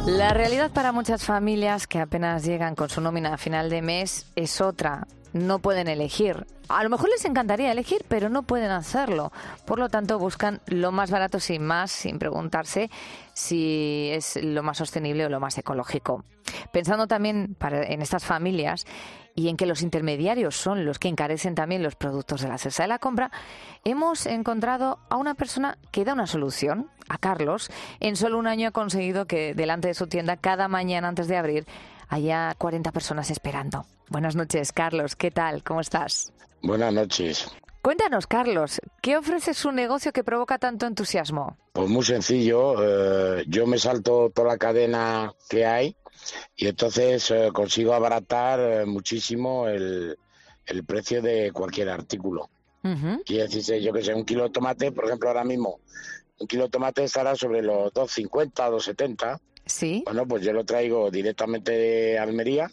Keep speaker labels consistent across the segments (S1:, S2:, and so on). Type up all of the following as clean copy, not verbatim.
S1: La realidad para muchas familias que apenas llegan con su nómina a final de mes es otra. No pueden elegir. A lo mejor les encantaría elegir, pero no pueden hacerlo. Por lo tanto, buscan lo más barato sin más, sin preguntarse si es lo más sostenible o lo más ecológico. Pensando también en estas familias y en que los intermediarios son los que encarecen también los productos de la cesta de la compra, hemos encontrado a una persona que da una solución, a Carlos. En solo un año ha conseguido que delante de su tienda, cada mañana antes de abrir, haya 40 personas esperando. Buenas noches, Carlos. ¿Qué tal? ¿Cómo estás?
S2: Buenas noches.
S1: Cuéntanos, Carlos, ¿qué ofrece su negocio que provoca tanto entusiasmo?
S2: Pues muy sencillo. Yo me salto toda la cadena que hay y entonces consigo abaratar muchísimo el precio de cualquier artículo. Quiere decirse, yo que sé, un kilo de tomate, por ejemplo, ahora mismo, un kilo de tomate estará sobre los 2,50, 2,70.
S1: Sí.
S2: Bueno, pues yo lo traigo directamente de Almería,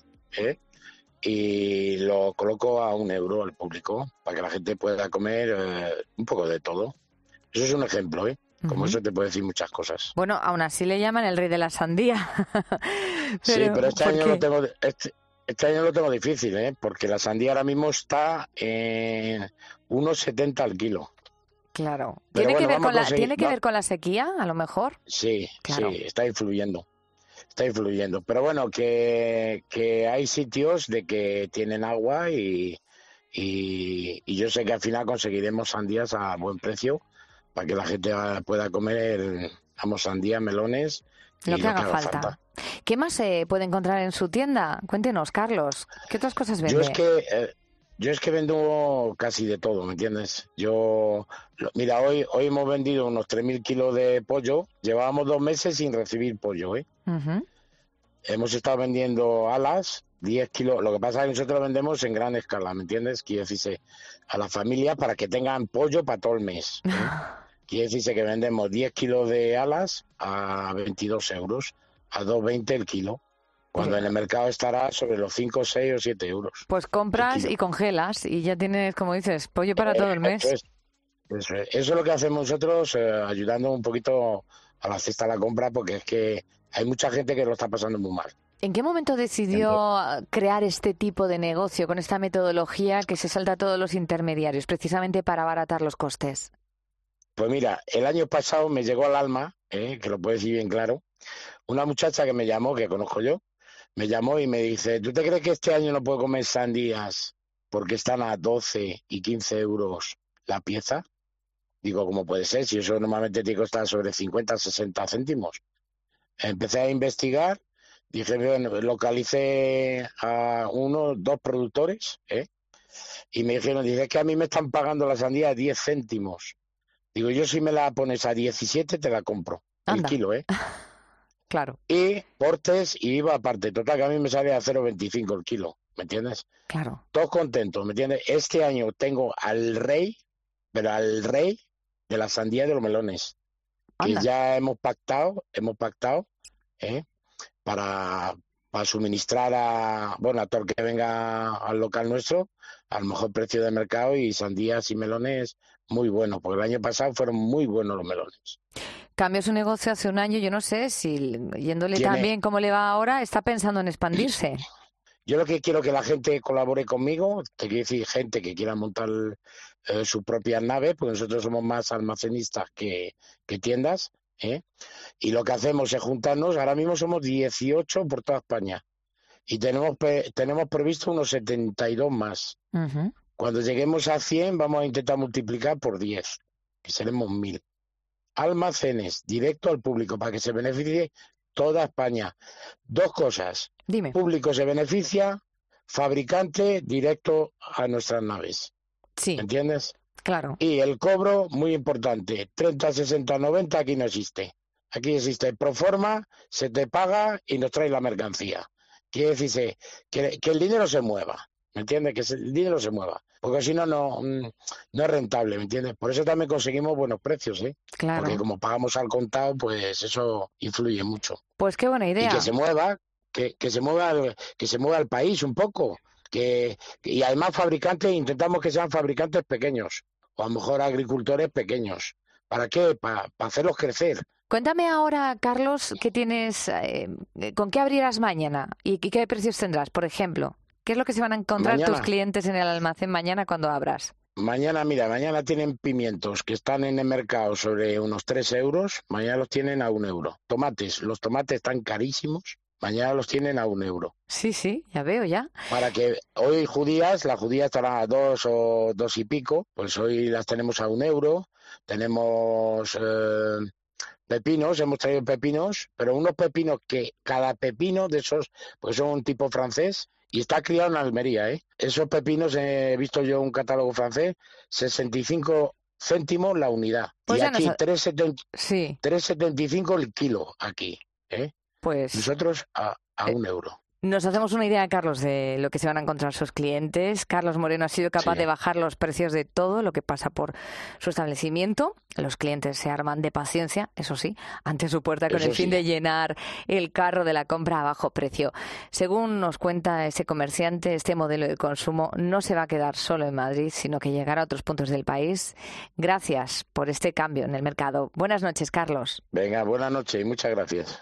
S2: y lo coloco a €1 al público para que la gente pueda comer un poco de todo. Eso es un ejemplo, Como eso te puedo decir muchas cosas.
S1: Bueno, aún así le llaman el rey de la sandía.
S2: Sí, pero este año lo tengo, este año lo tengo difícil, porque la sandía ahora mismo está en 1,70 al kilo.
S1: Claro.
S2: Pero
S1: ¿Tiene
S2: bueno,
S1: ¿Tiene que ver con la sequía, a lo mejor?
S2: Sí,
S1: claro.
S2: Sí, está influyendo. Está influyendo. Pero bueno, que hay sitios de que tienen agua y yo sé que al final conseguiremos sandías a buen precio para que la gente pueda comer, sandía, melones y
S1: lo que haga falta. ¿Qué más se puede encontrar en su tienda? Cuéntenos, Carlos. ¿Qué otras cosas vende?
S2: Yo es que vendo casi de todo, ¿me entiendes? Mira, hoy hemos vendido unos 3.000 kilos de pollo. Llevábamos 2 meses sin recibir pollo, Hemos estado vendiendo alas, 10 kilos. Lo que pasa es que nosotros lo vendemos en gran escala, ¿me entiendes? Quiere decirse a la familia para que tengan pollo para todo el mes. Quiere decirse que vendemos 10 kilos de alas a 22 euros, a 2,20 el kilo. Cuando en el mercado estará sobre los 5, 6 o 7 euros.
S1: Pues compras y congelas y ya tienes, como dices, pollo para todo el mes.
S2: Eso es lo que hacemos nosotros, ayudando un poquito a la cesta de la compra, porque es que hay mucha gente que lo está pasando muy mal.
S1: ¿En qué momento decidió crear este tipo de negocio con esta metodología que se salta a todos los intermediarios, precisamente para abaratar los costes?
S2: Pues mira, el año pasado me llegó al alma, que lo puedo decir bien claro, una muchacha que me llamó, que conozco yo, me llamó y me dice, ¿tú te crees que este año no puedo comer sandías porque están a 12 y 15 euros la pieza? Digo, ¿cómo puede ser? Si eso normalmente tiene que costar sobre 50, 60 céntimos. Empecé a investigar, dije, bueno, localicé a 2 productores, y me dijeron, dice, es que a mí me están pagando la sandía a 10 céntimos. Digo, yo si me la pones a 17 te la compro, el kilo,
S1: Claro.
S2: Y portes y IVA aparte. Total, que a mí me sale a 0,25 el kilo, ¿me entiendes?
S1: Claro.
S2: Todos contentos, ¿me entiendes? Este año tengo al rey, pero al rey de la sandía y de los melones. Que ya hemos pactado, para suministrar a todo el que venga al local nuestro al mejor precio de mercado, y sandías y melones muy buenos, porque el año pasado fueron muy buenos los melones.
S1: Cambió su negocio hace un año, yo no sé si yéndole tan bien como le va ahora, está pensando en expandirse.
S2: Yo lo que quiero que la gente colabore conmigo, te quiero decir gente que quiera montar sus propias naves, porque nosotros somos más almacenistas que tiendas, y lo que hacemos es juntarnos. Ahora mismo somos 18 por toda España y tenemos previsto unos 72 más. Cuando lleguemos a 100 vamos a intentar multiplicar por 10, que seremos 1.000 almacenes directo al público para que se beneficie toda España. 2 cosas.
S1: Dime.
S2: Público se beneficia, fabricante directo a nuestras naves.
S1: Sí.
S2: ¿Me entiendes?
S1: Claro.
S2: Y el cobro, muy importante, 30, 60, 90, aquí no existe. Aquí existe proforma, se te paga y nos trae la mercancía. Quiere decirse que el dinero se mueva, ¿me entiendes? Que el dinero se mueva, porque si no, no es rentable, ¿me entiendes? Por eso también conseguimos buenos precios,
S1: Claro.
S2: Porque como pagamos al contado, pues eso influye mucho.
S1: Pues qué buena idea.
S2: Y que se mueva, que se mueva el país un poco. Y además fabricantes, intentamos que sean fabricantes pequeños, o a lo mejor agricultores pequeños. ¿Para qué? Para hacerlos crecer,
S1: Cuéntame ahora, Carlos, ¿qué tienes, con qué abrirás mañana y qué precios tendrás, por ejemplo? ¿Qué es lo que se van a encontrar tus
S2: Mañana,
S1: clientes en el almacén mañana cuando abras?
S2: mañana tienen pimientos que están en el mercado sobre unos 3 euros, mañana los tienen a 1 euro. Tomates, los tomates están carísimos, mañana los tienen a 1 euro.
S1: Sí, sí, ya veo ya.
S2: Para que hoy las judías estarán a 2 o 2 y pico, pues hoy las tenemos a 1 euro. Tenemos pepinos, hemos traído pepinos, pero unos pepinos que cada pepino de esos, pues son un tipo francés y está criado en Almería, ¿eh? Esos pepinos, he visto yo un catálogo francés, 65 céntimos la unidad.
S1: Pues
S2: Y
S1: ya nos...
S2: aquí
S1: Sí,
S2: 3,75 el kilo, aquí, ¿eh?
S1: pues...
S2: Nosotros a
S1: eh,
S2: 1 euro.
S1: Nos hacemos una idea, Carlos, de lo que se van a encontrar sus clientes. Carlos Moreno ha sido capaz
S2: Sí,
S1: de bajar los precios de todo lo que pasa por su establecimiento. Los clientes se arman de paciencia, eso sí, ante su puerta con el
S2: eso
S1: fin
S2: sí.
S1: de llenar el carro de la compra a bajo precio. Según nos cuenta ese comerciante, este modelo de consumo no se va a quedar solo en Madrid, sino que llegará a otros puntos del país. Gracias por este cambio en el mercado. Buenas noches, Carlos.
S2: Venga, buenas noches y muchas gracias.